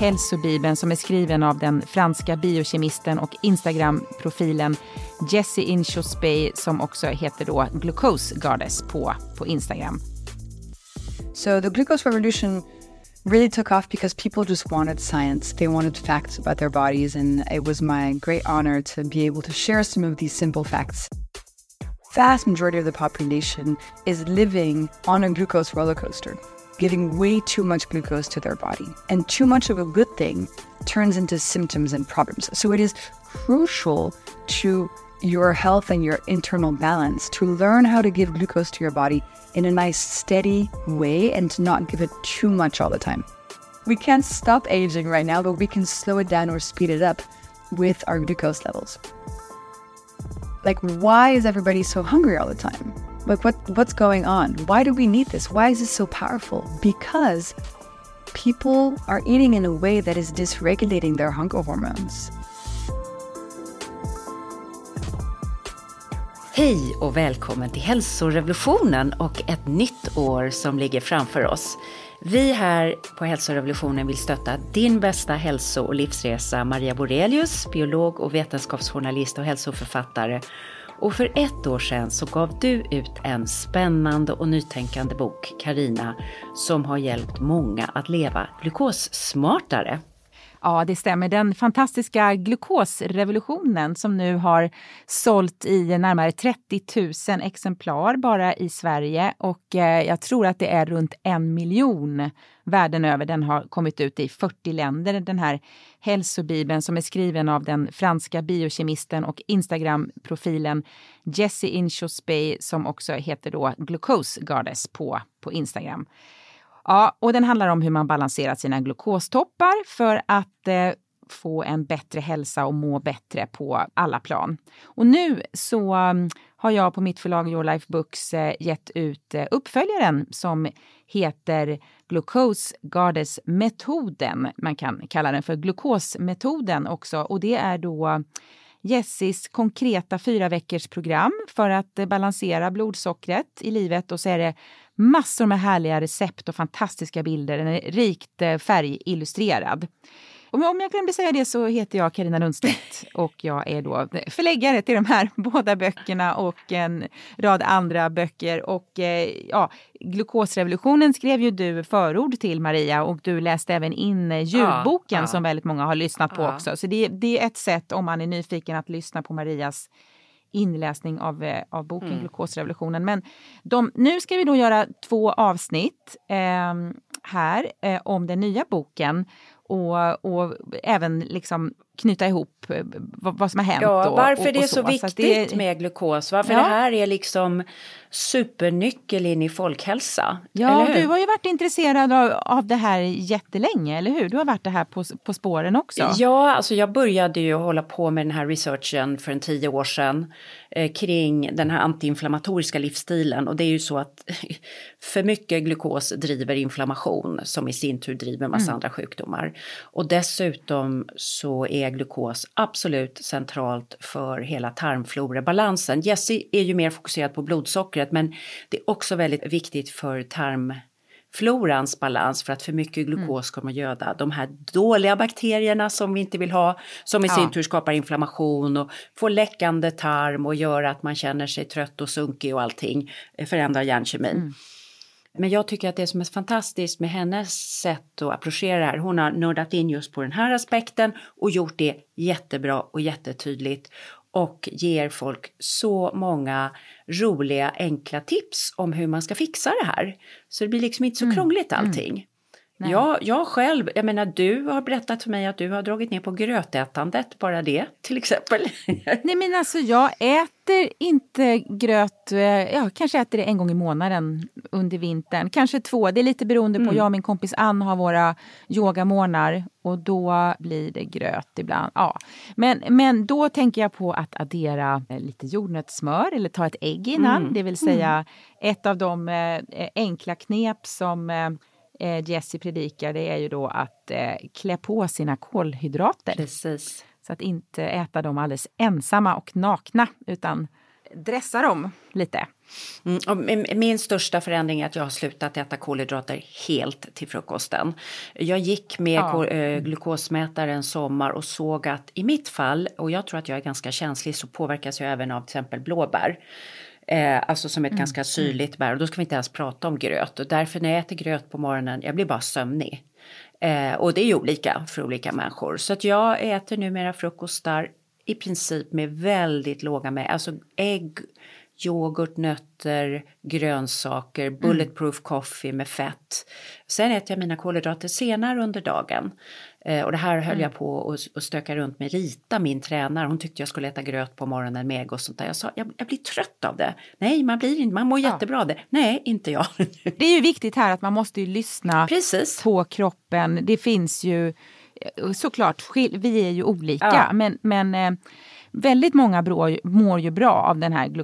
hälsobibeln som är skriven av den franska biokemisten och Instagram-profilen Jessie Inchauspé som också heter då Glucose Goddess på Instagram. So the glucose revolution really took off because people just wanted science. They wanted facts about their bodies, and it was my great honor to be able to share some of these simple facts. Vast majority of the population is living on a glucose roller coaster, giving way too much glucose to their body. And too much of a good thing turns into symptoms and problems. So it is crucial to your health and your internal balance to learn how to give glucose to your body in a nice steady way and to not give it too much all the time. We can't stop aging right now, but we can slow it down or speed it up with our glucose levels. Like, why is everybody so hungry all the time? Like, what's going on? Why do we need this? Why is this so powerful? Because people are eating in a way that is dysregulating their hunger hormones. Hej och välkommen till Hälsorevolutionen och ett nytt år som ligger framför oss. Vi här på Hälsorevolutionen vill stötta din bästa hälso- och livsresa, Maria Borelius, biolog och vetenskapsjournalist och hälsoförfattare. Och för 1 år sedan så gav du ut en spännande och nytänkande bok, Carina, som har hjälpt många att leva glukossmartare. Ja, det stämmer. Den fantastiska glukosrevolutionen som nu har sålt i närmare 30 000 exemplar bara i Sverige. Och jag tror att det är runt 1 miljon världen över. Den har kommit ut i 40 länder. Den här hälsobibeln som är skriven av den franska biokemisten och Instagram-profilen Jessie Inchauspé som också heter då Glucose Goddess på Instagram. Ja, och den handlar om hur man balanserar sina glukostoppar för att få en bättre hälsa och må bättre på alla plan. Och nu så har jag på mitt förlag Your Life Books gett ut uppföljaren som heter Glucose Goddess-metoden. Man kan kalla den för glukosmetoden också, och det är då Jessies konkreta 4 veckors program för att balansera blodsockret i livet, och så är det massor med härliga recept och fantastiska bilder. Den är rikt färgillustrerad. Om jag glömde säga det så heter jag Carina Lundstedt och jag är då förläggare till de här båda böckerna och en rad andra böcker. Och Glukosrevolutionen skrev ju du förord till, Maria, och du läste även in ljudboken som väldigt många har lyssnat på också. Så det är ett sätt om man är nyfiken att lyssna på Marias inläsning av boken Glukosrevolutionen. Men nu ska vi då göra 2 avsnitt här om den nya boken och även liksom knyta ihop vad som har hänt. Varför och det är så viktigt med glukos. Varför det här är liksom supernyckel in i folkhälsa. Ja, du har ju varit intresserad av det här jättelänge, eller hur? Du har varit det här på spåren också. Ja, alltså jag började ju hålla på med den här researchen för 10 år sedan kring den här antiinflammatoriska livsstilen. Och det är ju så att för mycket glukos driver inflammation som i sin tur driver en massa andra sjukdomar. Och dessutom så är glukos absolut centralt för hela tarmflorabalansen. Jessie är ju mer fokuserad på blodsockret, men det är också väldigt viktigt för tarmflorans balans, för att för mycket glukos kommer att göda de här dåliga bakterierna som vi inte vill ha, som i sin tur skapar inflammation och får läckande tarm och gör att man känner sig trött och sunkig och allting, förändrar hjärnkemin. Men jag tycker att det som är fantastiskt med hennes sätt att approchera det här, hon har nördat in just på den här aspekten och gjort det jättebra och jättetydligt och ger folk så många roliga, enkla tips om hur man ska fixa det här. Så det blir liksom inte så krångligt allting. Jag själv, jag menar, du har berättat för mig att du har dragit ner på grötätandet, bara det till exempel. Nej, men alltså jag äter inte gröt, jag kanske äter det 1 gång i månaden under vintern, kanske 2, det är lite beroende på, jag och min kompis Ann har våra yogamorgnar och då blir det gröt ibland. Ja. Men då tänker jag på att addera lite jordnötssmör eller ta ett ägg innan, det vill säga ett av de enkla knep som Jessie predikar, det är ju då att klä på sina kolhydrater. Precis. Så att inte äta dem alldeles ensamma och nakna, utan dressa dem lite. Och min största förändring är att jag har slutat äta kolhydrater helt till frukosten. Jag gick med glukosmätare en sommar och såg att i mitt fall, och jag tror att jag är ganska känslig, så påverkas jag även av till exempel blåbär. Alltså som ett ganska syrligt bär, och då ska vi inte ens prata om gröt. Och därför när jag äter gröt på morgonen, jag blir bara sömnig. Och det är ju olika för olika människor. Så att jag äter numera frukostar i princip med väldigt låga med, alltså ägg, yoghurt, nötter, grönsaker, bulletproof coffee med fett. Sen äter jag mina kolhydrater senare under dagen. Och det här höll jag på att stöka runt med Rita, min tränare. Hon tyckte jag skulle äta gröt på morgonen med ägg och sånt där. Jag sa, jag blir trött av det. Nej, man mår jättebra av det. Nej, inte jag. Det är ju viktigt här att man måste ju lyssna på kroppen. Det finns ju såklart, vi är ju olika, men väldigt många mår ju bra av den här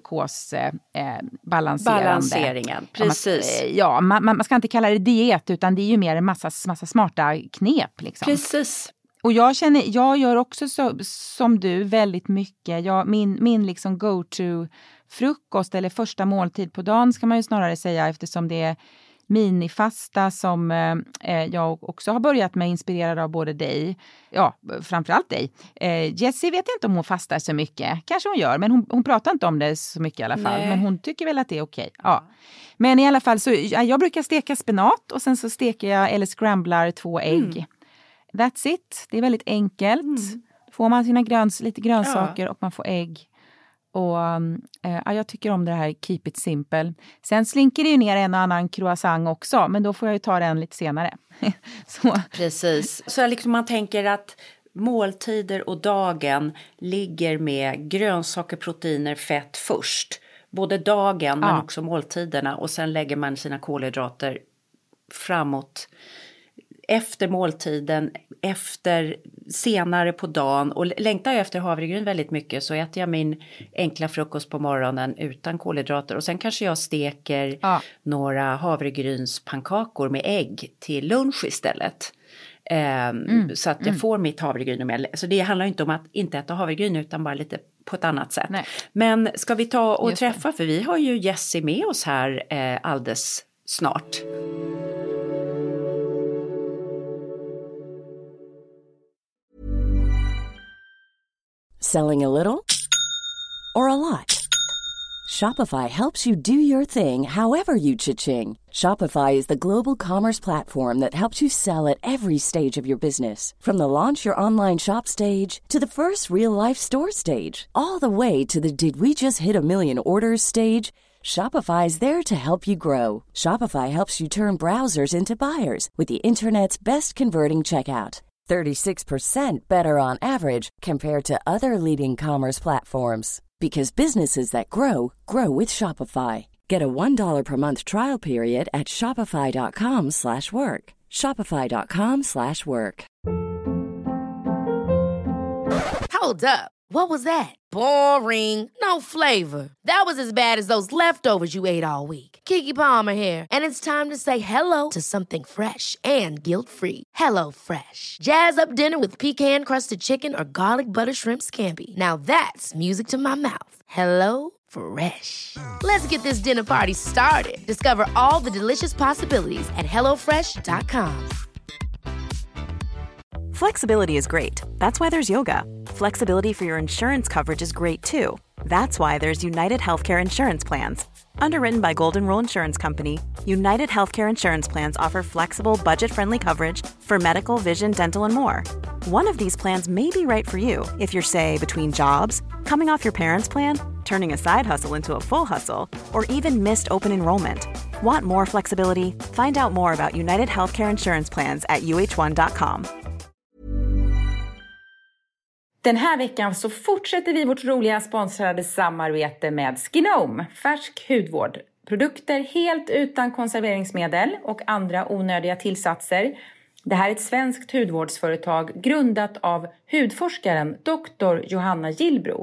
balanseringen. Precis. Man ska inte kalla det diet, utan det är ju mer en massa smarta knep. Liksom. Precis. Och jag gör också som du väldigt mycket. Min liksom go-to frukost eller första måltid på dagen ska man ju snarare säga, eftersom det är minifasta som jag också har börjat med, inspirerad av både dig, framförallt dig. Jessie vet inte om hon fastar så mycket, kanske hon gör, men hon pratar inte om det så mycket i alla fall. Nej. Men hon tycker väl att det är okej. Ja. Men i alla fall så jag brukar steka spenat och sen så steker jag eller scramblar 2 ägg. That's it, det är väldigt enkelt. Får man sina lite grönsaker och man får ägg. Och jag tycker om det här keep it simple. Sen slinker det ju ner en och annan croissant också, men då får jag ju ta den lite senare. Så. Precis. Så liksom man tänker att måltider och dagen ligger med grönsaker, proteiner, fett först. Både dagen men också måltiderna, och sen lägger man sina kolhydrater framåt. Efter måltiden, efter senare på dagen, och längtar jag efter havregryn väldigt mycket, så äter jag min enkla frukost på morgonen utan kolhydrater, och sen kanske jag steker några havregrynspannkakor med ägg till lunch istället. Så att jag får mitt havregryn. Så det handlar inte om att inte äta havregryn, utan bara lite på ett annat sätt. Nej. Men ska vi ta och träffa, för vi har ju Jessie med oss här alldeles snart. Selling a little or a lot? Shopify helps you do your thing however you cha-ching. Shopify is the global commerce platform that helps you sell at every stage of your business. From the launch your online shop stage to the first real-life store stage, all the way to the did we just hit a million orders stage. Shopify is there to help you grow. Shopify helps you turn browsers into buyers with the internet's best converting checkout. 36% better on average compared to other leading commerce platforms. Because businesses that grow, grow with Shopify. Get a $1 per month trial period at shopify.com/work. Shopify.com/work. Hold up. What was that? Boring. No flavor. That was as bad as those leftovers you ate all week. Keke Palmer here, and it's time to say hello to something fresh and guilt-free. Hello Fresh. Jazz up dinner with pecan-crusted chicken or garlic butter shrimp scampi. Now that's music to my mouth. Hello Fresh. Let's get this dinner party started. Discover all the delicious possibilities at hellofresh.com. Flexibility is great. That's why there's yoga. Flexibility for your insurance coverage is great too. That's why there's United Healthcare Insurance Plans. Underwritten by Golden Rule Insurance Company, United Healthcare Insurance Plans offer flexible, budget-friendly coverage for medical, vision, dental, and more. One of these plans may be right for you if you're, say, between jobs, coming off your parents' plan, turning a side hustle into a full hustle, or even missed open enrollment. Want more flexibility? Find out more about United Healthcare Insurance Plans at uh1.com. Den här veckan så fortsätter vi vårt roliga sponsrade samarbete med Skinome, färsk hudvård. Produkter helt utan konserveringsmedel och andra onödiga tillsatser. Det här är ett svenskt hudvårdsföretag grundat av hudforskaren Dr. Johanna Gillbro.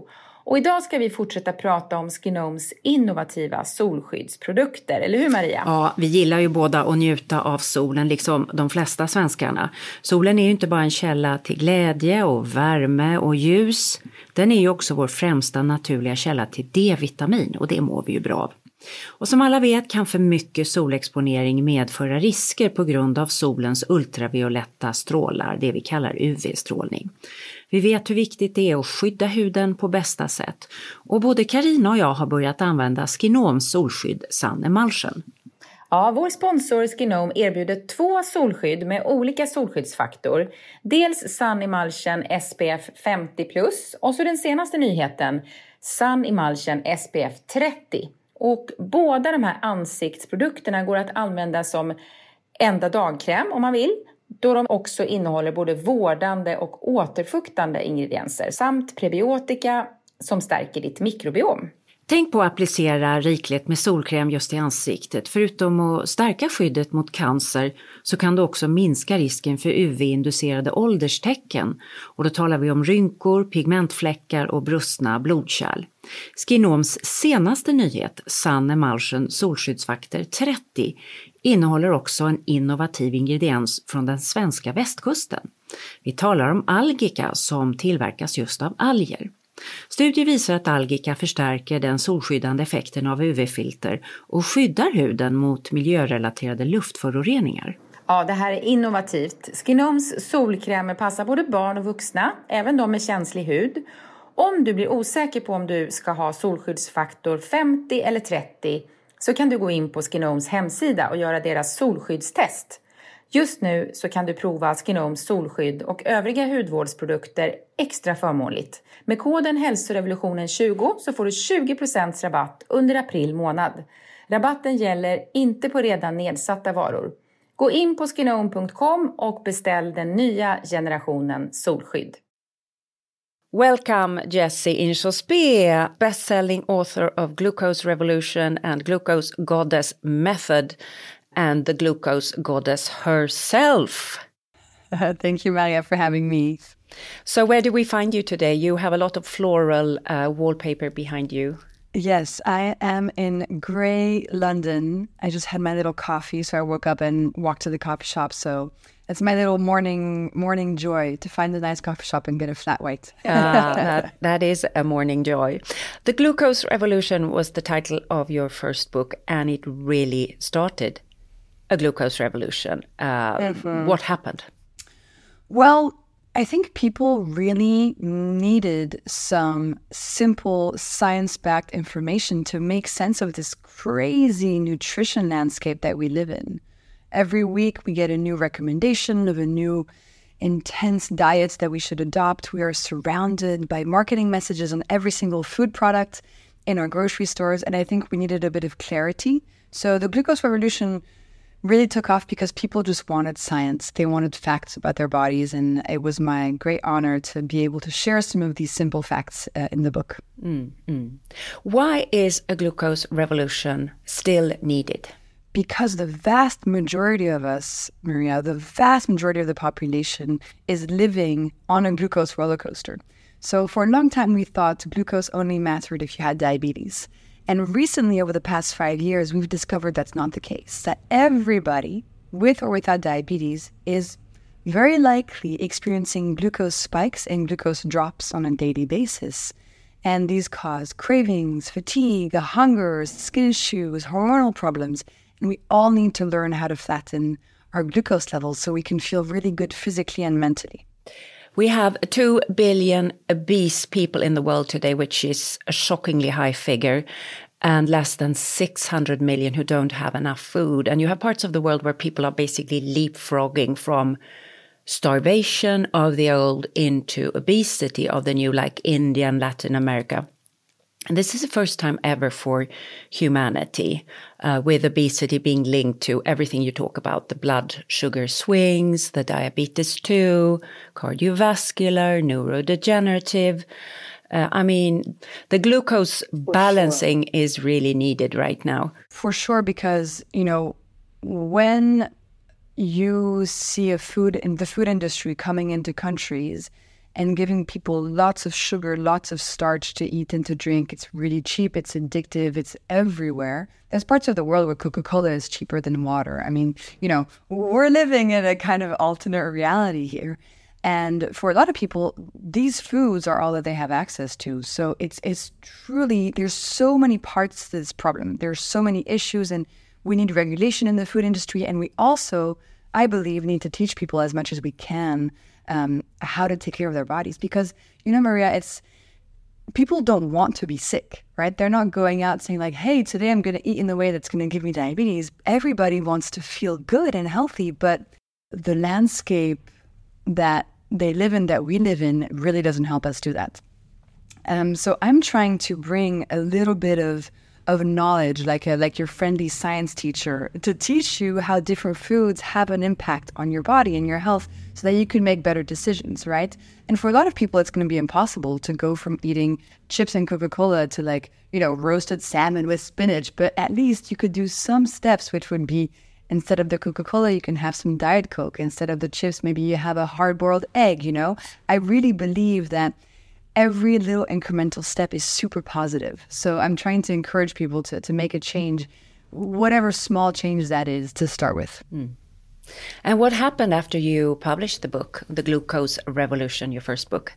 Och idag ska vi fortsätta prata om Skinomes innovativa solskyddsprodukter, eller hur Maria? Ja, vi gillar ju båda att njuta av solen liksom de flesta svenskarna. Solen är ju inte bara en källa till glädje och värme och ljus. Den är ju också vår främsta naturliga källa till D-vitamin och det mår vi ju bra av. Och som alla vet kan för mycket solexponering medföra risker på grund av solens ultravioletta strålar, det vi kallar UV-strålning. Vi vet hur viktigt det är att skydda huden på bästa sätt. Och både Carina och jag har börjat använda Skinomes solskydd Sun Emulsion. Ja, vår sponsor Skinome erbjuder 2 solskydd med olika solskyddsfaktor. Dels Sun Emulsion SPF 50+, och så den senaste nyheten, Sun Emulsion SPF 30. Och båda de här ansiktsprodukterna går att använda som enda dagkräm om man vill, då de också innehåller både vårdande och återfuktande ingredienser samt prebiotika som stärker ditt mikrobiom. Tänk på att applicera rikligt med solkräm just i ansiktet. Förutom att stärka skyddet mot cancer så kan du också minska risken för UV-inducerade ålderstecken. Och då talar vi om rynkor, pigmentfläckar och brustna blodkärl. Skinomes senaste nyhet, Sun Emulsion solskyddsfaktor 30, innehåller också en innovativ ingrediens från den svenska västkusten. Vi talar om algika som tillverkas just av alger. Studier visar att algika förstärker den solskyddande effekten av UV-filter och skyddar huden mot miljörelaterade luftföroreningar. Ja, det här är innovativt. Skinomes solkrämer passar både barn och vuxna, även de med känslig hud. Om du blir osäker på om du ska ha solskyddsfaktor 50 eller 30 så kan du gå in på Skinomes hemsida och göra deras solskyddstest. Just nu så kan du prova Skinomes solskydd och övriga hudvårdsprodukter extra förmånligt. Med koden hälsorevolutionen20 så får du 20% rabatt under april månad. Rabatten gäller inte på redan nedsatta varor. Gå in på skinome.com och beställ den nya generationen solskydd. Welcome Jessie Insospe, best-selling author of Glucose Revolution and Glucose Goddess Method and the Glucose Goddess herself. Thank you, Maria, for having me. So where do we find you today? You have a lot of floral wallpaper behind you. Yes, I am in grey London. I just had my little coffee, so I woke up and walked to the coffee shop. So it's my little morning joy to find a nice coffee shop and get a flat white. That is a morning joy. The Glucose Revolution was the title of your first book, and it really started a glucose revolution. What happened? Well, I think people really needed some simple science-backed information to make sense of this crazy nutrition landscape that we live in. Every week we get a new recommendation of a new intense diet that we should adopt. We are surrounded by marketing messages on every single food product in our grocery stores, and I think we needed a bit of clarity. So the Glucose Revolution really took off because people just wanted science. They wanted facts about their bodies, and it was my great honor to be able to share some of these simple facts in the book. Why is a glucose revolution still needed? Because the vast majority of us, Maria, the vast majority of the population is living on a glucose roller coaster. So for a long time, we thought glucose only mattered if you had diabetes. And recently, over the past 5 years, we've discovered that's not the case, that everybody with or without diabetes is very likely experiencing glucose spikes and glucose drops on a daily basis. And these cause cravings, fatigue, hunger, skin issues, hormonal problems. And we all need to learn how to flatten our glucose levels so we can feel really good physically and mentally. We have 2 billion obese people in the world today, which is a shockingly high figure, and less than 600 million who don't have enough food. And you have parts of the world where people are basically leapfrogging from starvation of the old into obesity of the new, like India and Latin America. And this is the first time ever for humanity, with obesity being linked to everything you talk about, the blood sugar swings, the diabetes 2, cardiovascular, neurodegenerative. The glucose balancing is really needed right now. For sure, because, when you see the food industry coming into countries and giving people lots of sugar, lots of starch to eat and to drink. It's really cheap, it's addictive, it's everywhere. There's parts of the world where Coca-Cola is cheaper than water. I mean, we're living in a kind of alternate reality here. And for a lot of people, these foods are all that they have access to. So it's truly, there's so many parts to this problem. There's so many issues, and we need regulation in the food industry. And we also, I believe, need to teach people as much as we can how to take care of their bodies. Because, Maria, people don't want to be sick, right? They're not going out saying like, hey, today I'm going to eat in the way that's going to give me diabetes. Everybody wants to feel good and healthy, but the landscape that they live in, that we live in, really doesn't help us do that. So I'm trying to bring a little bit of knowledge, like your friendly science teacher, to teach you how different foods have an impact on your body and your health so that you can make better decisions, right? And for a lot of people, it's going to be impossible to go from eating chips and Coca-Cola to roasted salmon with spinach. But at least you could do some steps, which would be, instead of the Coca-Cola, you can have some Diet Coke. Instead of the chips, maybe you have a hard-boiled egg, I really believe that every little incremental step is super positive. So I'm trying to encourage people to make a change, whatever small change that is, to start with. And what happened after you published the book, The Glucose Revolution, your first book?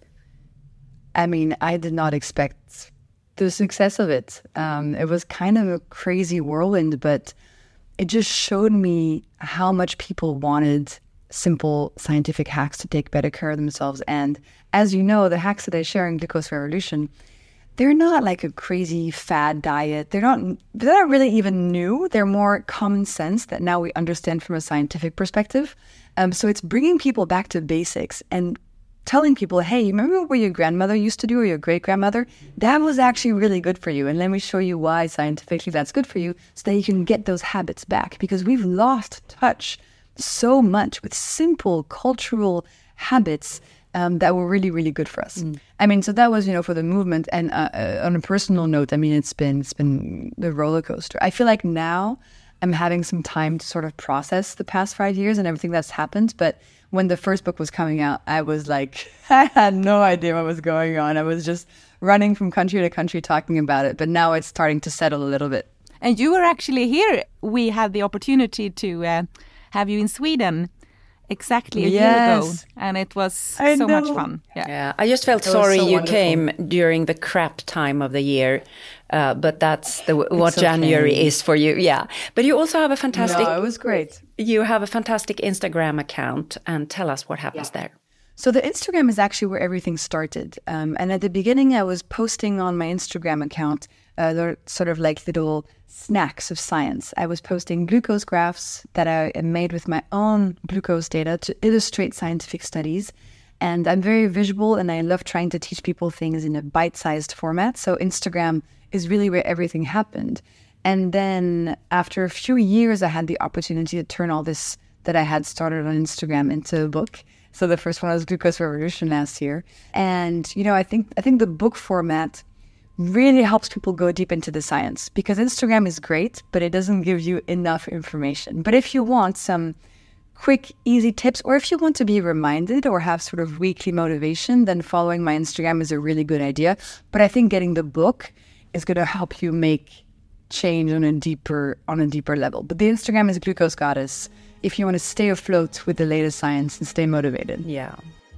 I mean, I did not expect the success of it. It was kind of a crazy whirlwind, but it just showed me how much people wanted simple scientific hacks to take better care of themselves. And as you know, the hacks that I share in Glucose Revolution, they're not like a crazy fad diet. They're not really even new. They're more common sense that now we understand from a scientific perspective. So it's bringing people back to basics and telling people, hey, you remember what your grandmother used to do, or your great-grandmother? That was actually really good for you. And let me show you why scientifically that's good for you, so that you can get those habits back. Because we've lost touch so much with simple cultural habits that were really, really good for us. I mean, so that was, for the movement. And on a personal note, I mean, it's been the roller coaster. I feel like now I'm having some time to sort of process the past 5 years and everything that's happened. But when the first book was coming out, I was like, I had no idea what was going on. I was just running from country to country talking about it. But now it's starting to settle a little bit. And you were actually here. We had the opportunity to have you in Sweden exactly a year ago. And it was so much fun. Yeah, I just felt sorry you wonderful. Came during the crap time of the year. But that's what January is for you. Yeah. But you also have a fantastic... No, it was great. You have a fantastic Instagram account. And tell us what happens there. So the Instagram is actually where everything started. And at the beginning, I was posting on my Instagram account they're sort of like little snacks of science. I was posting glucose graphs that I made with my own glucose data to illustrate scientific studies. And I'm very visual, and I love trying to teach people things in a bite-sized format. So Instagram is really where everything happened. And then after a few years, I had the opportunity to turn all this that I had started on Instagram into a book. So the first one was Glucose Revolution last year. And, I think the book format really helps people go deep into the science, because Instagram is great, but it doesn't give you enough information. But if you want some quick, easy tips, or if you want to be reminded or have sort of weekly motivation, then following my Instagram is a really good idea. But I think getting the book is going to help you make change on a deeper level. But the Instagram is Glucose Goddess if you want to stay afloat with the latest science and stay motivated. Yeah.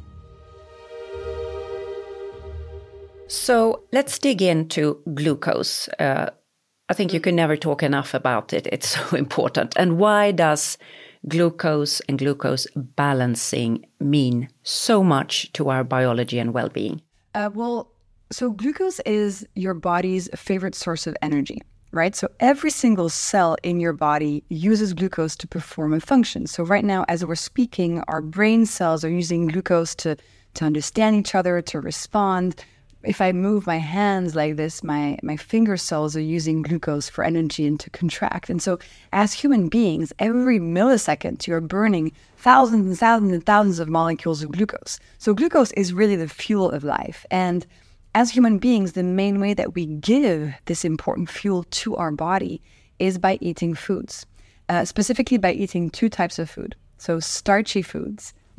So let's dig into glucose. I think you can never talk enough about it. It's so important. And why does glucose and glucose balancing mean so much to our biology and well-being? So glucose is your body's favorite source of energy, right? So every single cell in your body uses glucose to perform a function. So right now, as we're speaking, our brain cells are using glucose to understand each other, to respond. If I move my hands like this, my finger cells are using glucose for energy and to contract. And so as human beings, every millisecond, you're burning thousands and thousands and thousands of molecules of glucose. So glucose is really the fuel of life. And as human beings, the main way that we give this important fuel to our body is by eating foods, specifically by eating two types of food. So starchy foods,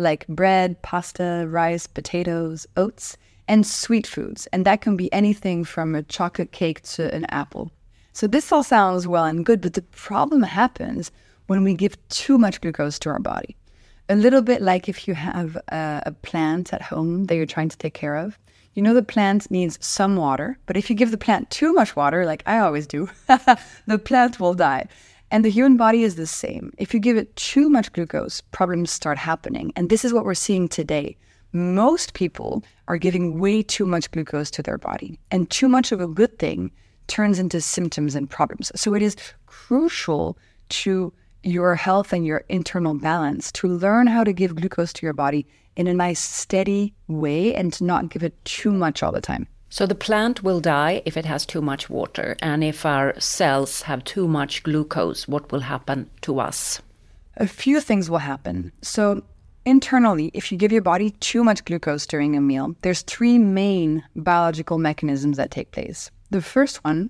like bread, pasta, rice, potatoes, oats, and sweet foods. And that can be anything from a chocolate cake to an apple. So this all sounds well and good, but the problem happens when we give too much glucose to our body. A little bit like if you have a plant at home that you're trying to take care of. You know the plant needs some water, but if you give the plant too much water, like I always do, the plant will die. And the human body is the same. If you give it too much glucose, problems start happening. And this is what we're seeing today. Most people are giving way too much glucose to their body. And too much of a good thing turns into symptoms and problems. So it is crucial to your health and your internal balance to learn how to give glucose to your body in a nice, steady way and to not give it too much all the time. So the plant will die if it has too much water. And if our cells have too much glucose, what will happen to us? A few things will happen. So internally, if you give your body too much glucose during a meal, there's 3 main biological mechanisms that take place. The first one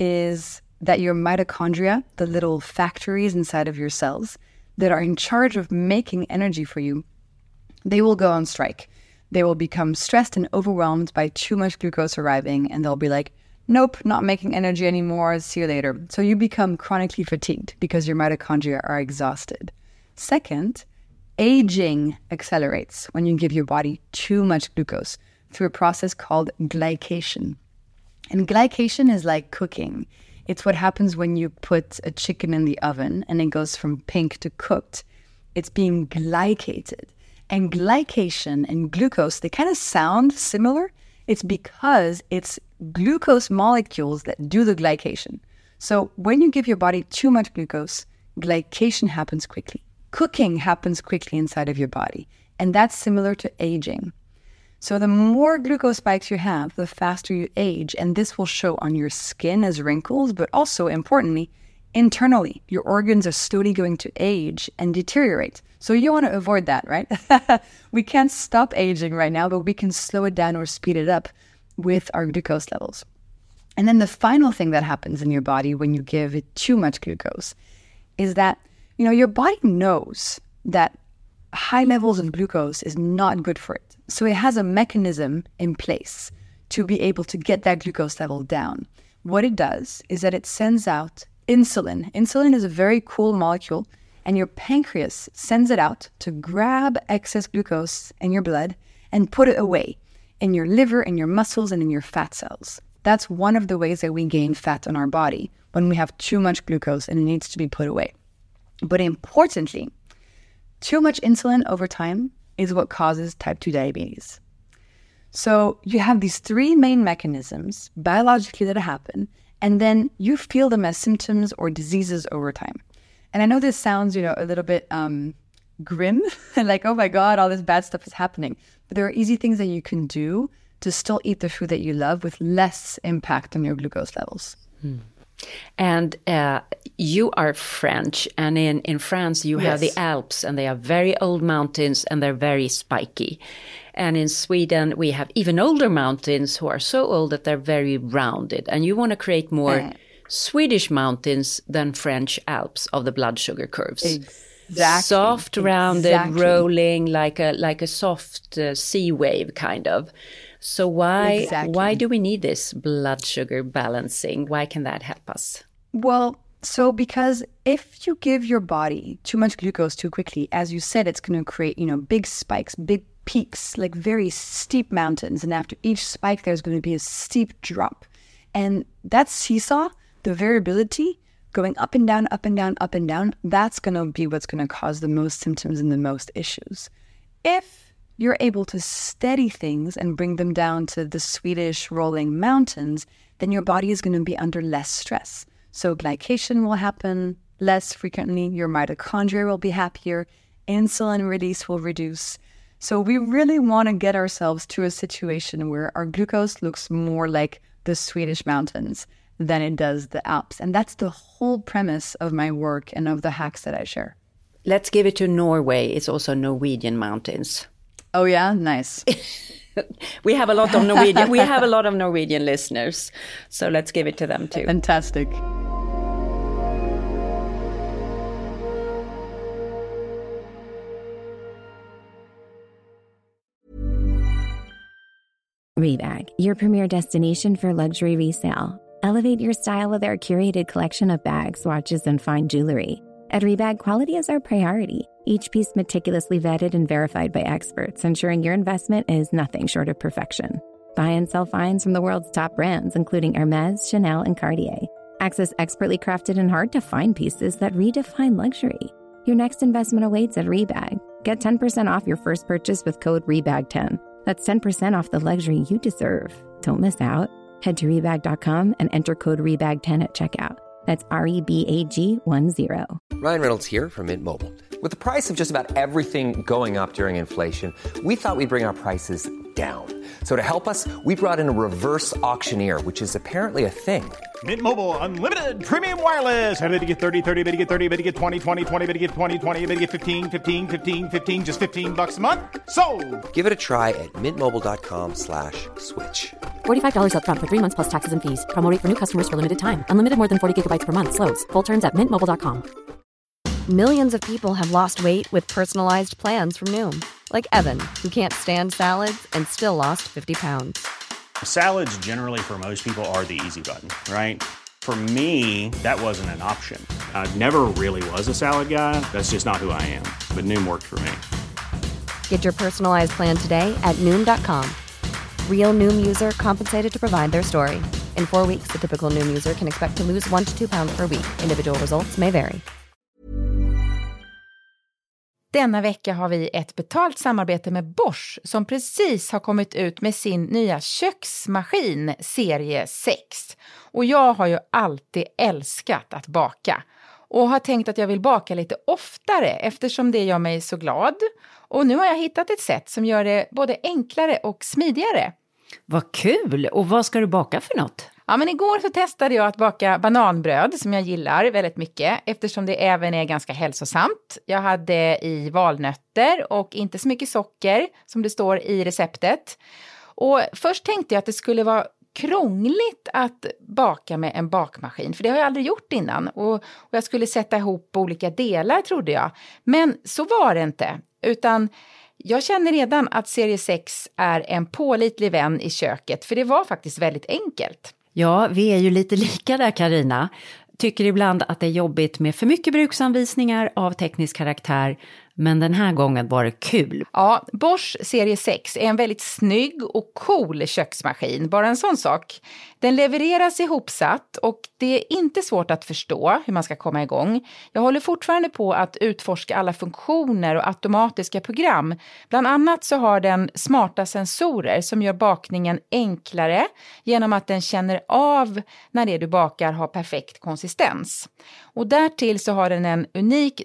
is that your mitochondria, the little factories inside of your cells that are in charge of making energy for you, they will go on strike. They will become stressed and overwhelmed by too much glucose arriving, and they'll be like, nope, not making energy anymore, see you later. So you become chronically fatigued because your mitochondria are exhausted. Second, aging accelerates when you give your body too much glucose through a process called glycation. And glycation is like cooking. It's what happens when you put a chicken in the oven and it goes from pink to cooked. It's being glycated. And glycation and glucose, they kind of sound similar. It's because it's glucose molecules that do the glycation. So when you give your body too much glucose, glycation happens quickly. Cooking happens quickly inside of your body. And that's similar to aging. So the more glucose spikes you have, the faster you age. And this will show on your skin as wrinkles, but also importantly, internally, your organs are slowly going to age and deteriorate. So you want to avoid that, right? We can't stop aging right now, but we can slow it down or speed it up with our glucose levels. And then the final thing that happens in your body when you give it too much glucose is that, your body knows that high levels of glucose is not good for it. So it has a mechanism in place to be able to get that glucose level down. What it does is that it sends out insulin. Insulin is a very cool molecule, and your pancreas sends it out to grab excess glucose in your blood and put it away in your liver, in your muscles, and in your fat cells. That's one of the ways that we gain fat on our body when we have too much glucose and it needs to be put away. But importantly, too much insulin over time is what causes type 2 diabetes. So you have these 3 main mechanisms biologically that happen, and then you feel them as symptoms or diseases over time. And I know this sounds, a little bit grim, like, oh my God, all this bad stuff is happening. But there are easy things that you can do to still eat the food that you love with less impact on your glucose levels. And you are French, and in France you have the Alps, and they are very old mountains and they're very spiky. And in Sweden we have even older mountains who are so old that they're very rounded. And you want to create more Swedish mountains than French Alps of the blood sugar curves. Exactly. Soft, rounded, rolling like a soft sea wave kind of. So why do we need this blood sugar balancing? Why can that help us? Well, so because if you give your body too much glucose too quickly, as you said, it's going to create, big spikes, big peaks, like very steep mountains. And after each spike, there's going to be a steep drop. And that seesaw, the variability, going up and down, up and down, up and down, that's going to be what's going to cause the most symptoms and the most issues. If you're able to steady things and bring them down to the Swedish rolling mountains, then your body is going to be under less stress. So glycation will happen less frequently, your mitochondria will be happier, insulin release will reduce. So we really want to get ourselves to a situation where our glucose looks more like the Swedish mountains than it does the Alps. And that's the whole premise of my work and of the hacks that I share. Let's give it to Norway. It's also Norwegian mountains. Oh yeah, nice. We have a lot of Norwegian. We have a lot of Norwegian listeners, so let's give it to them too. Fantastic. Rebag, your premier destination for luxury resale. Elevate your style with our curated collection of bags, watches, and fine jewelry. At Rebag, quality is our priority. Each piece meticulously vetted and verified by experts, ensuring your investment is nothing short of perfection. Buy and sell finds from the world's top brands, including Hermes, Chanel, and Cartier. Access expertly crafted and hard-to-find pieces that redefine luxury. Your next investment awaits at Rebag. Get 10% off your first purchase with code REBAG10. That's 10% off the luxury you deserve. Don't miss out. Head to Rebag.com and enter code REBAG10 at checkout. That's REBAG10. Ryan Reynolds here from Mint Mobile. With the price of just about everything going up during inflation, we thought we'd bring our prices down. So to help us, we brought in a reverse auctioneer, which is apparently a thing. Mint Mobile Unlimited Premium Wireless. How to get 30, 30, bit to get 30, bit to get 20, 20, 20, bit to get 20, 20, bit to get 15, 15, 15, 15, just $15 a month? Sold! Give it a try at mintmobile.com/switch. $45 up front for 3 months plus taxes and fees. Promo rate for new customers for limited time. Unlimited more than 40 gigabytes per month. Slows full terms at mintmobile.com. Millions of people have lost weight with personalized plans from Noom. Like Evan, who can't stand salads and still lost 50 pounds. Salads generally for most people are the easy button, right? For me, that wasn't an option. I never really was a salad guy. That's just not who I am. But Noom worked for me. Get your personalized plan today at Noom.com. Real Noom user compensated to provide their story. In 4 weeks, the typical Noom user can expect to lose 1 to 2 pounds per week. Individual results may vary. Denna vecka har vi ett betalt samarbete med Bosch som precis har kommit ut med sin nya köksmaskin serie 6. Och jag har ju alltid älskat att baka och har tänkt att jag vill baka lite oftare eftersom det gör mig så glad. Och nu har jag hittat ett sätt som gör det både enklare och smidigare. Vad kul! Och vad ska du baka för något? Ja, men igår så testade jag att baka bananbröd som jag gillar väldigt mycket eftersom det även är ganska hälsosamt. Jag hade i valnötter och inte så mycket socker som det står i receptet. Och först tänkte jag att det skulle vara krångligt att baka med en bakmaskin, för det har jag aldrig gjort innan. Och jag skulle sätta ihop olika delar trodde jag. Men så var det inte, utan jag känner redan att serie 6 är en pålitlig vän i köket, för det var faktiskt väldigt enkelt. Ja, vi är ju lite lika där, Carina. Tycker ibland att det är jobbigt med för mycket bruksanvisningar av teknisk karaktär, men den här gången var det kul. Ja, Bosch serie 6 är en väldigt snygg och cool köksmaskin, bara en sån sak. Den levereras ihopsatt och det är inte svårt att förstå hur man ska komma igång. Jag håller fortfarande på att utforska alla funktioner och automatiska program. Bland annat så har den smarta sensorer som gör bakningen enklare genom att den känner av när det du bakar har perfekt konsistens. Och därtill så har den en unik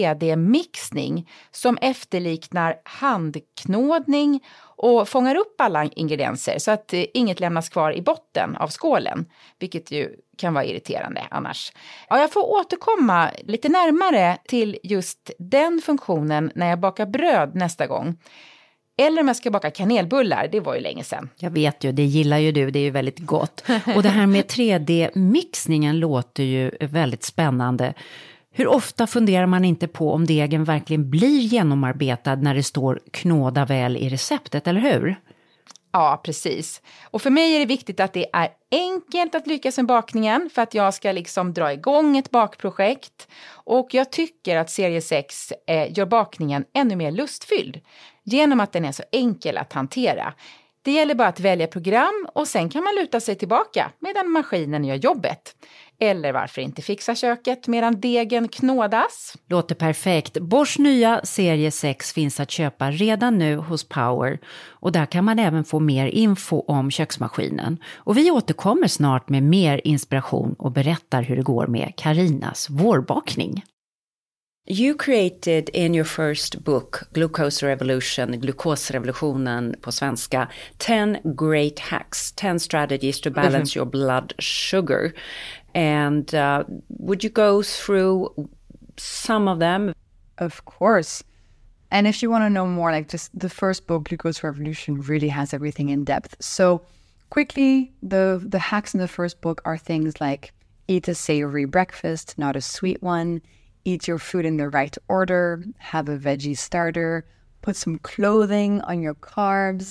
3D-mixning som efterliknar handknådning och fångar upp alla ingredienser så att inget lämnas kvar i botten av skålen, vilket ju kan vara irriterande annars. Ja, jag får återkomma lite närmare till just den funktionen när jag bakar bröd nästa gång. Eller om jag ska baka kanelbullar, det var ju länge sedan. Jag vet ju, det gillar ju du, det är ju väldigt gott. Och det här med 3D-mixningen låter ju väldigt spännande. Hur ofta funderar man inte på om degen verkligen blir genomarbetad när det står knåda väl i receptet, eller hur? Ja, precis. Och för mig är det viktigt att det är enkelt att lyckas med bakningen för att jag ska liksom dra igång ett bakprojekt. Och jag tycker att serie 6 gör bakningen ännu mer lustfylld genom att den är så enkel att hantera. Det gäller bara att välja program och sen kan man luta sig tillbaka medan maskinen gör jobbet. Eller varför inte fixa köket medan degen knådas? Låter perfekt. Bosch nya serie 6 finns att köpa redan nu hos Power. Och där kan man även få mer info om köksmaskinen. Och vi återkommer snart med mer inspiration och berättar hur det går med Carinas vårbakning. You created in your first book, Glucose Revolution, glukosrevolutionen på svenska, 10 great hacks, 10 strategies to balance your blood sugar. And would you go through some of them? Of course. And if you want to know more, like just the first book, Glucose Revolution, really has everything in depth. So quickly, the hacks in the first book are things like eat a savory breakfast, not a sweet one. Eat your food in the right order, have a veggie starter, put some clothing on your carbs,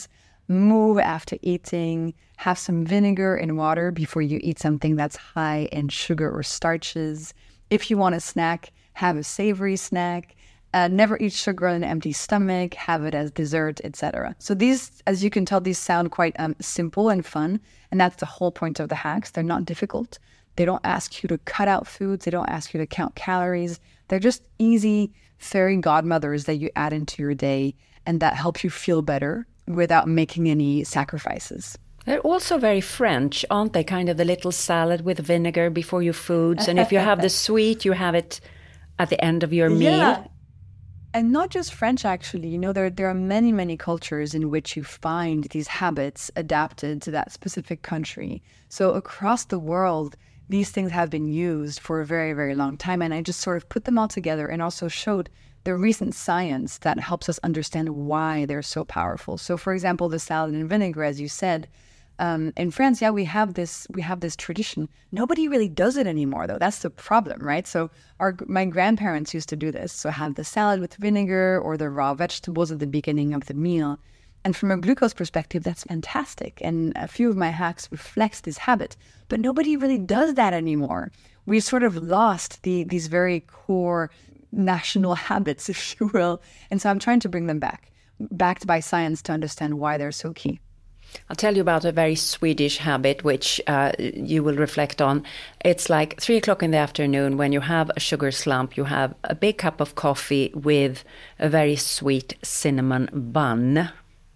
move after eating, have some vinegar and water before you eat something that's high in sugar or starches. If you want a snack, have a savory snack. Never eat sugar on an empty stomach, have it as dessert, etc. So these, as you can tell, these sound quite simple and fun. And that's the whole point of the hacks. They're not difficult. They don't ask you to cut out foods. They don't ask you to count calories. They're just easy fairy godmothers that you add into your day and that help you feel better without making any sacrifices. They're also very French, aren't they? Kind of the little salad with vinegar before your foods. And if you have the sweet, you have it at the end of your meal. Yeah. And not just French, actually. You know, there are many, many cultures in which you find these habits adapted to that specific country. So across the world, these things have been used for a very, very long time. And I just sort of put them all together and also showed the recent science that helps us understand why they're so powerful. So, for example, the salad and vinegar, as you said, in France, we have this tradition. Nobody really does it anymore, though. That's the problem, right? So my grandparents used to do this. So have the salad with vinegar or the raw vegetables at the beginning of the meal. And from a glucose perspective, that's fantastic. And a few of my hacks reflect this habit. But nobody really does that anymore. We've sort of lost these very core national habits, if you will. And so I'm trying to bring them back, backed by science to understand why they're so key. I'll tell you about a very Swedish habit, which you will reflect on. It's like 3 o'clock in the afternoon when you have a sugar slump, you have a big cup of coffee with a very sweet cinnamon bun,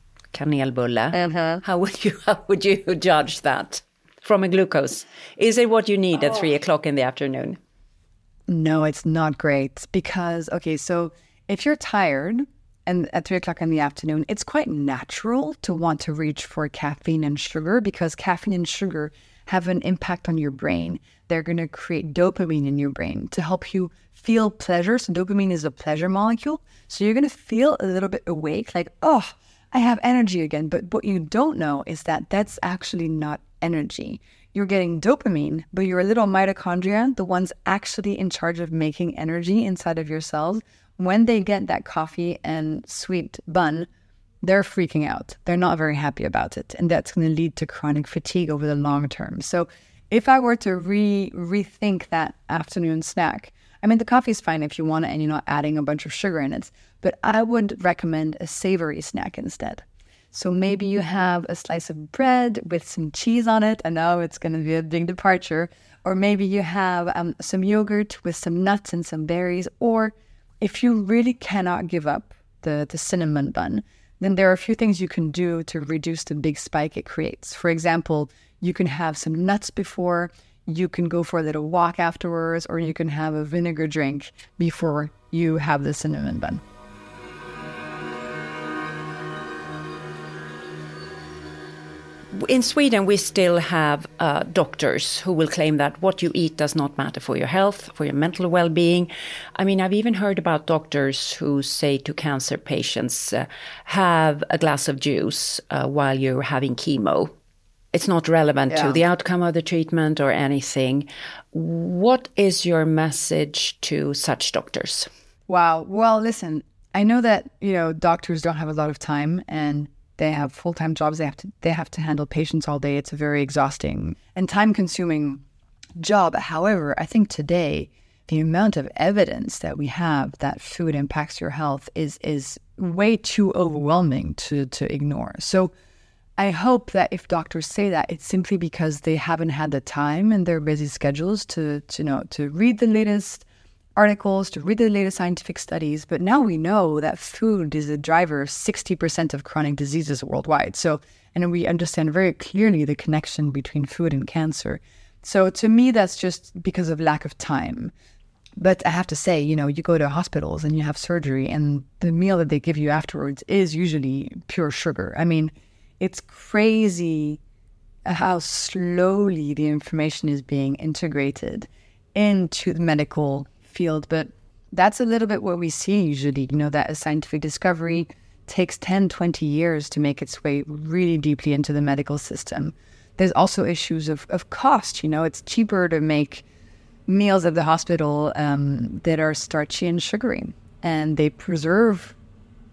kanelbulle. How would you judge that from a glucose? Is it what you need at 3 o'clock in the afternoon? No, it's not great because, so if you're tired, and at 3 o'clock in the afternoon, it's quite natural to want to reach for caffeine and sugar because caffeine and sugar have an impact on your brain. They're going to create dopamine in your brain to help you feel pleasure. So dopamine is a pleasure molecule. So you're going to feel a little bit awake, like, oh, I have energy again. But what you don't know is that that's actually not energy. You're getting dopamine, but your little mitochondria, the ones actually in charge of making energy inside of your cells, when they get that coffee and sweet bun, they're freaking out. They're not very happy about it. And that's going to lead to chronic fatigue over the long term. So if I were to rethink that afternoon snack, I mean, the coffee is fine if you want it and you're not adding a bunch of sugar in it, but I would recommend a savory snack instead. So maybe you have a slice of bread with some cheese on it. I know it's going to be a big departure. Or maybe you have some yogurt with some nuts and some berries. Or if you really cannot give up the cinnamon bun, then there are a few things you can do to reduce the big spike it creates. For example, you can have some nuts before, you can go for a little walk afterwards, or you can have a vinegar drink before you have the cinnamon bun. In Sweden, we still have doctors who will claim that what you eat does not matter for your health, for your mental well-being. I mean, I've even heard about doctors who say to cancer patients, have a glass of juice while you're having chemo. It's not relevant to the outcome of the treatment or anything. What is your message to such doctors? Wow. Well, listen, I know that, doctors don't have a lot of time and they have full-time jobs. They have to handle patients all day. It's a very exhausting and time-consuming job. However, I think today the amount of evidence that we have that food impacts your health is way too overwhelming to ignore. So I hope that if doctors say that, it's simply because they haven't had the time in their busy schedules to read the latest articles, to read the latest scientific studies. But now we know that food is a driver of 60% of chronic diseases worldwide. So, and we understand very clearly the connection between food and cancer. So to me, that's just because of lack of time. But I have to say, you go to hospitals and you have surgery and the meal that they give you afterwards is usually pure sugar. I mean, it's crazy how slowly the information is being integrated into the medical field, but that's a little bit what we see usually, that a scientific discovery takes 10, 20 years to make its way really deeply into the medical system. There's also issues of cost. It's cheaper to make meals at the hospital that are starchy and sugary, and they preserve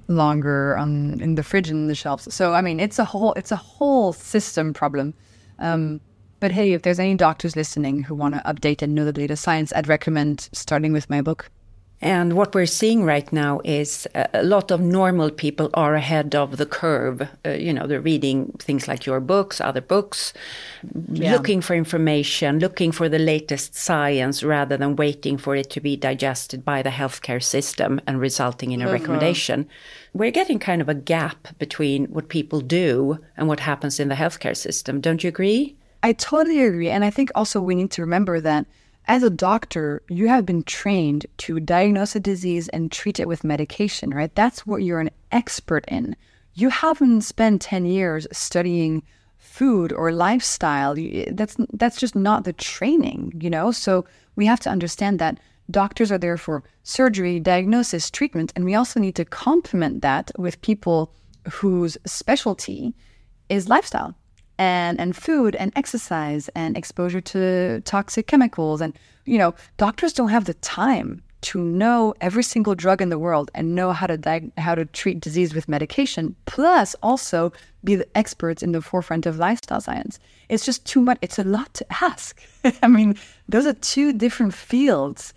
longer in the fridge and in the shelves. So I mean, it's a whole system problem. But hey, if there's any doctors listening who want to update and know the latest science, I'd recommend starting with my book. And what we're seeing right now is a lot of normal people are ahead of the curve. They're reading things like your books, other books, looking for information, looking for the latest science rather than waiting for it to be digested by the healthcare system and resulting in a recommendation. We're getting kind of a gap between what people do and what happens in the healthcare system. Don't you agree? I totally agree. And I think also we need to remember that as a doctor, you have been trained to diagnose a disease and treat it with medication, right? That's what you're an expert in. You haven't spent 10 years studying food or lifestyle. That's just not the training, So we have to understand that doctors are there for surgery, diagnosis, treatment, and we also need to complement that with people whose specialty is lifestyle. And food and exercise and exposure to toxic chemicals. And, doctors don't have the time to know every single drug in the world and know how to treat disease with medication, plus also be the experts in the forefront of lifestyle science. It's just too much. It's a lot to ask. I mean, those are two different fields.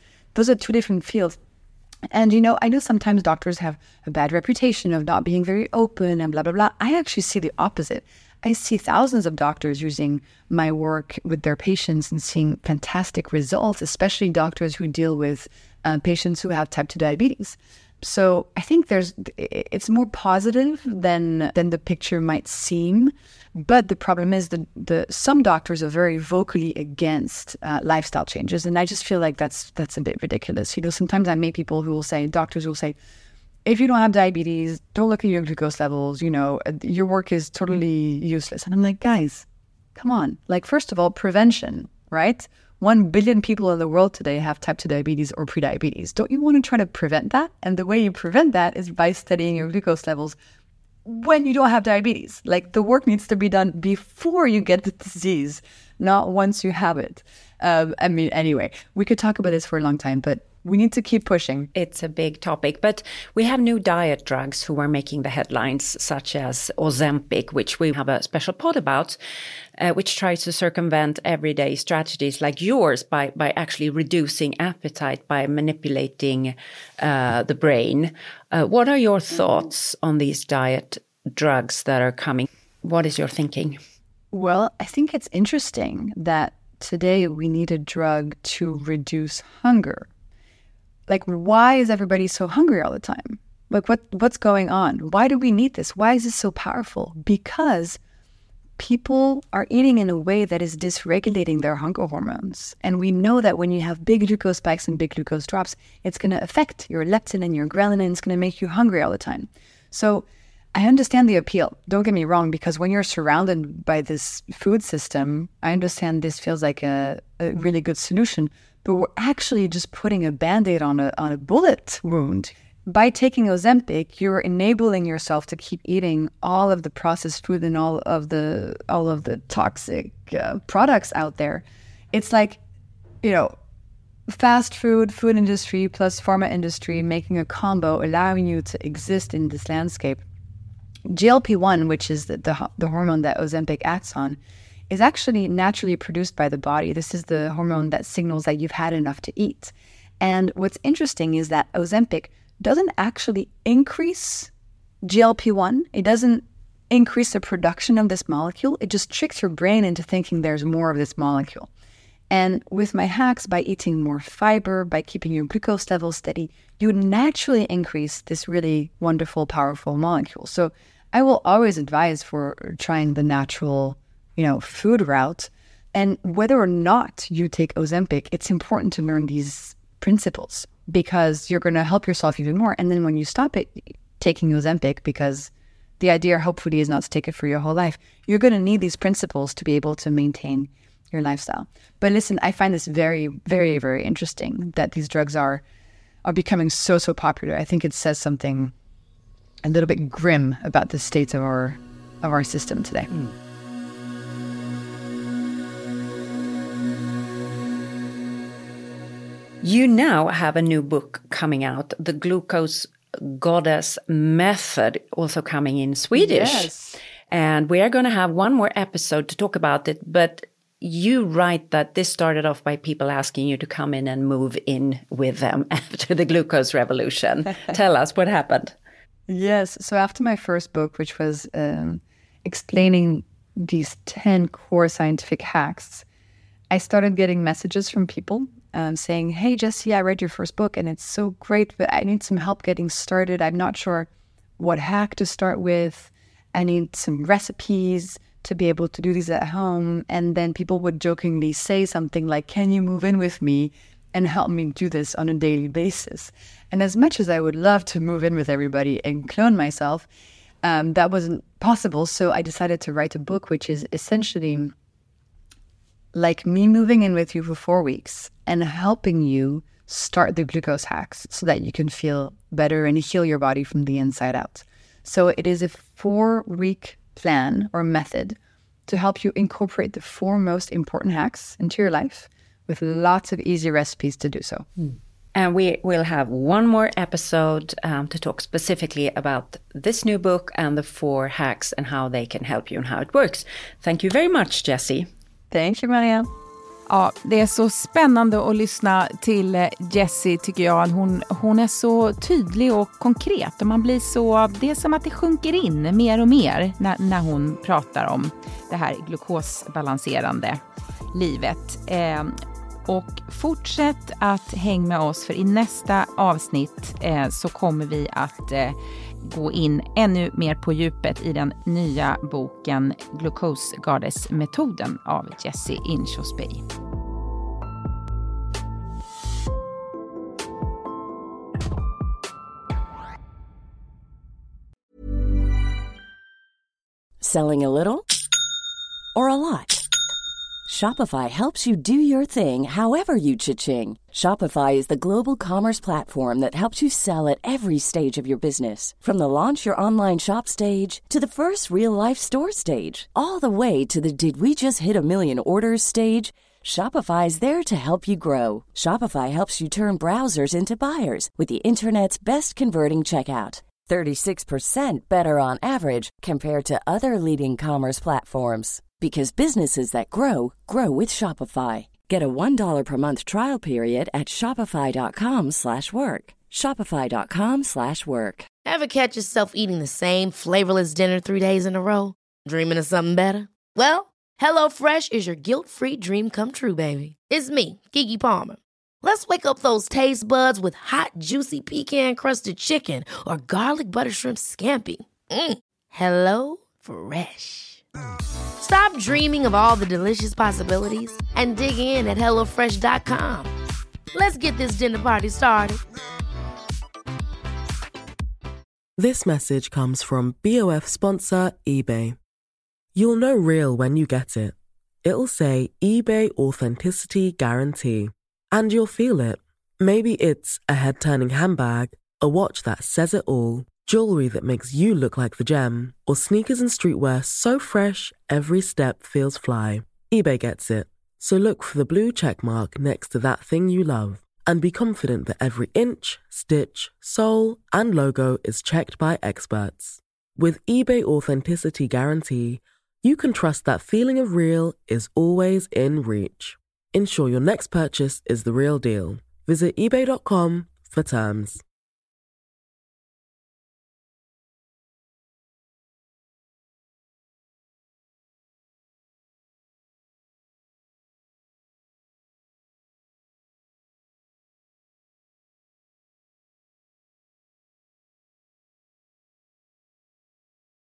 And, I know sometimes doctors have a bad reputation of not being very open and blah, blah, blah. I actually see the opposite. I see thousands of doctors using my work with their patients and seeing fantastic results, especially doctors who deal with patients who have type 2 diabetes. So I think it's more positive than the picture might seem. But the problem is that some doctors are very vocally against lifestyle changes. And I just feel like that's a bit ridiculous. Sometimes I meet doctors will say, if you don't have diabetes, don't look at your glucose levels, your work is totally useless. And I'm like, guys, come on. Like, first of all, prevention, right? 1 billion people in the world today have type 2 diabetes or prediabetes. Don't you want to try to prevent that? And the way you prevent that is by studying your glucose levels when you don't have diabetes. Like, the work needs to be done before you get the disease, not once you have it. Anyway, we could talk about this for a long time, but we need to keep pushing. It's a big topic, but we have new diet drugs who are making the headlines, such as Ozempic, which we have a special pod about, which tries to circumvent everyday strategies like yours by actually reducing appetite, by manipulating the brain. What are your thoughts on these diet drugs that are coming? What is your thinking? Well, I think it's interesting that today we need a drug to reduce hunger. Like, why is everybody so hungry all the time? Like, what's going on? Why do we need this? Why is this so powerful? Because people are eating in a way that is dysregulating their hunger hormones. And we know that when you have big glucose spikes and big glucose drops, it's going to affect your leptin and your ghrelin. It's going to make you hungry all the time. So I understand the appeal. Don't get me wrong, because when you're surrounded by this food system, I understand this feels like a really good solution. But we're actually just putting a Band-Aid on a bullet wound. By taking Ozempic, you're enabling yourself to keep eating all of the processed food and all of the toxic products out there. It's like, fast food industry plus pharma industry making a combo, allowing you to exist in this landscape. GLP-1, which is the hormone that Ozempic acts on, is actually naturally produced by the body. This is the hormone that signals that you've had enough to eat. And what's interesting is that Ozempic doesn't actually increase GLP-1. It doesn't increase the production of this molecule. It just tricks your brain into thinking there's more of this molecule. And with my hacks, by eating more fiber, by keeping your glucose levels steady, you naturally increase this really wonderful, powerful molecule. So I will always advise for trying the natural food route. And whether or not you take Ozempic, it's important to learn these principles because you're going to help yourself even more. And then when you stop taking Ozempic, because the idea hopefully is not to take it for your whole life, you're going to need these principles to be able to maintain your lifestyle. But listen, I find this very, very, very interesting that these drugs are becoming so popular. I think it says something a little bit grim about the state of our system today. You now have a new book coming out, The Glucose Goddess method also coming in Swedish. Yes. And we are going to have one more episode to talk about it. But you write that this started off by people asking you to come in and move in with them after the glucose revolution. Tell us what happened. Yes. So after my first book, which was explaining these 10 core scientific hacks, I started getting messages from people saying, hey, Jessie, I read your first book and it's so great, but I need some help getting started. I'm not sure what hack to start with. I need some recipes to be able to do these at home. And then people would jokingly say something like, can you move in with me and help me do this on a daily basis? And as much as I would love to move in with everybody and clone myself, that wasn't possible. So I decided to write a book, which is essentially like me moving in with you for 4 weeks and helping you start the glucose hacks so that you can feel better and heal your body from the inside out. So it is a 4-week plan or method to help you incorporate the 4 most important hacks into your life with lots of easy recipes to do so. And we will have one more episode to talk specifically about this new book and the 4 hacks and how they can help you and how it works. Thank you very much, Jessie. Thank you, Maria. Ja, det är så spännande att lyssna till Jessie, tycker jag. Hon är så tydlig och konkret och man blir så, det är som att det sjunker in mer och mer när hon pratar om det här glukosbalanserande livet. Och fortsätt att hänga med oss, för i nästa avsnitt så kommer vi att gå in ännu mer på djupet i den nya boken Glucose Goddess-metoden av Jessie Inchauspé. Selling a little or a lot? Shopify helps you do your thing however you cha-ching. Shopify is the global commerce platform that helps you sell at every stage of your business. From the launch your online shop stage to the first real-life store stage, all the way to the did we just hit a million orders stage. Shopify is there to help you grow. Shopify helps you turn browsers into buyers with the internet's best converting checkout. 36% better on average compared to other leading commerce platforms. Because businesses that grow, grow with Shopify. Get a $1 per month trial period at shopify.com/work. Shopify.com/work. Ever catch yourself eating the same flavorless dinner 3 days in a row? Dreaming of something better? Well, HelloFresh is your guilt-free dream come true, baby. It's me, Keke Palmer. Let's wake up those taste buds with hot, juicy pecan-crusted chicken or garlic butter shrimp scampi. Hello Fresh. Stop dreaming of all the delicious possibilities and dig in at HelloFresh.com. Let's get this dinner party started. This message comes from BOF sponsor eBay. You'll know real when you get it. It'll say eBay Authenticity Guarantee. And you'll feel it. Maybe it's a head-turning handbag, a watch that says it all, jewelry that makes you look like the gem, or sneakers and streetwear so fresh every step feels fly. eBay gets it. So look for the blue check mark next to that thing you love and be confident that every inch, stitch, sole, and logo is checked by experts. With eBay Authenticity Guarantee, you can trust that feeling of real is always in reach. Ensure your next purchase is the real deal. Visit ebay.com for terms.